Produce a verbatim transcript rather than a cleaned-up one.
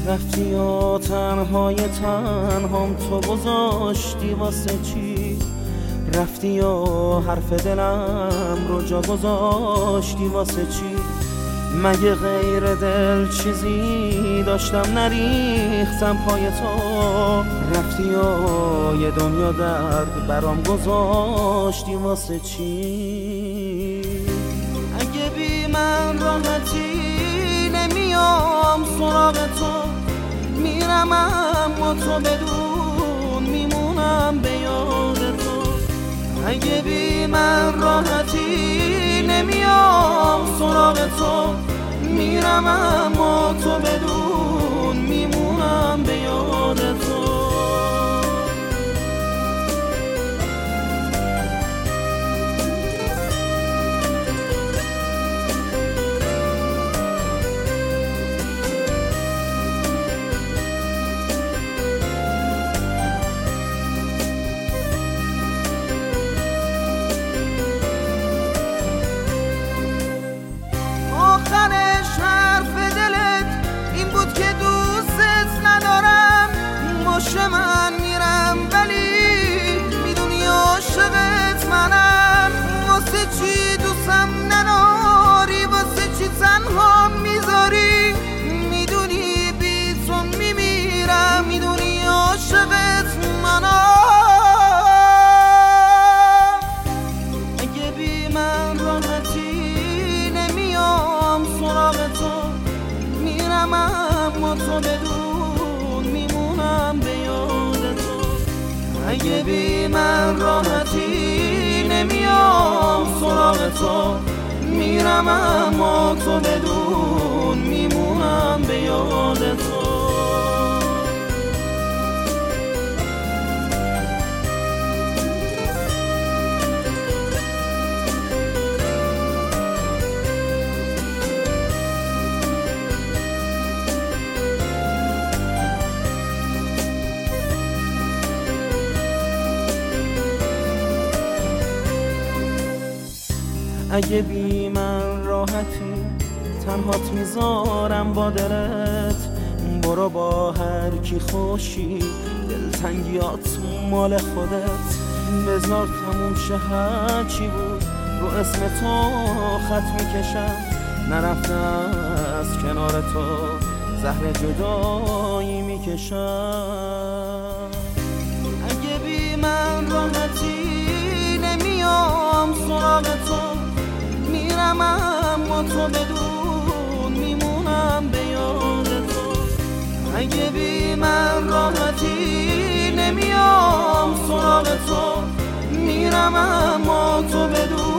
رفتی و تنهای تنهام تو گذاشتی واسه چی؟ رفتی و حرف دلم رو جا گذاشتی واسه چی؟ مگه غیر دل چیزی داشتم نریختم پای تو؟ رفتی و یه دنیا درد برام گذاشتی واسه چی؟ اگه بی من راحتی نمیام سراغ تو، میرم اما تو بدون میمونم به یاد تو. اگه بی من راحتی نمیام سراغ تو، میرم اما تو بدون میمونم به یاد تو. من میرم ولی میدونی عاشقت منم، واسه چی دوستم نداری، واسه چی تنها میذاری، میدونی بی تو میمیرم، میدونی عاشقت منم. اگه بی من راحتی نمیام سراغ تو، میرم اما تو بدون میمونم به یاد تو. اگه بی من راحتی نمیام سراغ تو، میرم اما تو بدون میمونم به یاد تو. اگه بی من راحتی تنهات میذارم با دلت، برو با هر کی خوشی دلتنگیات مال خودت. بذار تموم شه هر چی بود، رو اسم تو خط میکشم، نرفته از کنار تو زهر جدایی میکشم. اگه بی من راحتی نمیام سراغ تو، میرم اما تو بدون میمونم به یاد تو. اگه بی من راحتی نمیام سراغ تو، میرم اما تو بدون